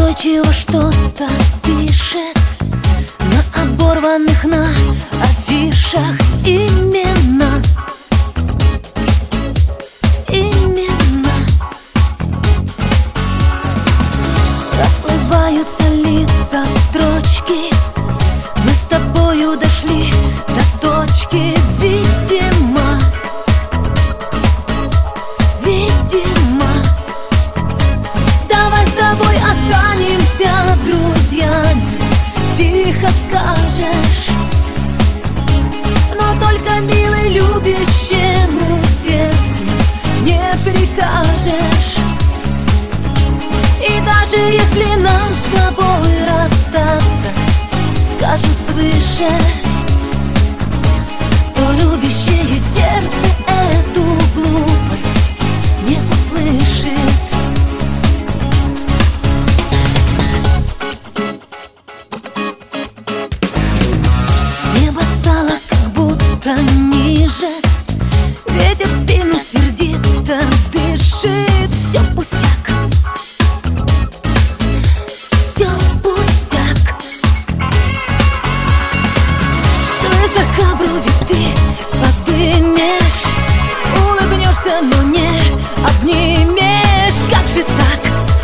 Настойчиво что-то пишет на оборванных на афишах имена. Расплываются лица, строчки. Мы с тобою дошли до точки, видимо. Давай с тобой останемся друзьями, тихо скажешь, но только милый любящему сердцу не прикажешь. И даже если нам с тобой расстаться скажут свыше, то любящее сердце эту глупость не услышит. Небо стало как будто ниже, ветер в спину сердито дышит. Все пустяк, все пустяк. Свысока брови ты подымешь, улыбнешься, но не обнимешь. Как же так?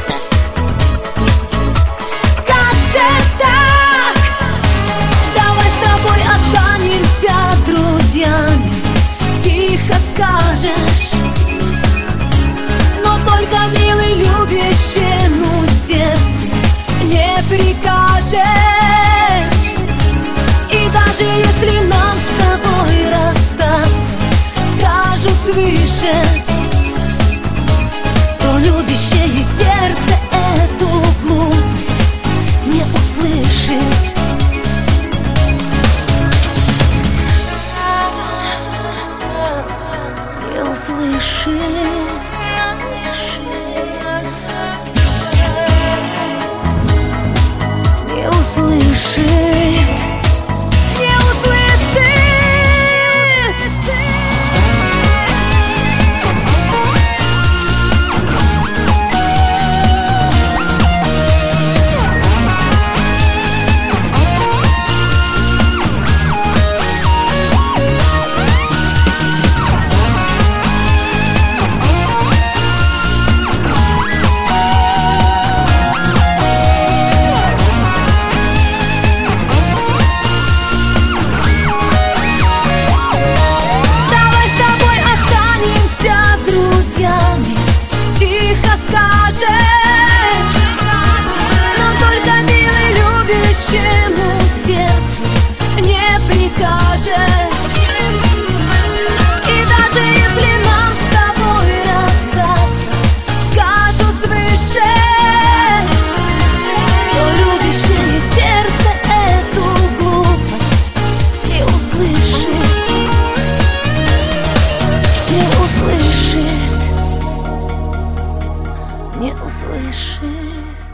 Как же так? Давай с тобой останемся друзьями, тихо скажешь, но только милый любящему сердцу не прикажешь. И даже если нам с тобой расстаться скажут свыше, то любящее сердце эту глупость не услышит. Не услышит. Не услышит. Не услышит. Не услышит.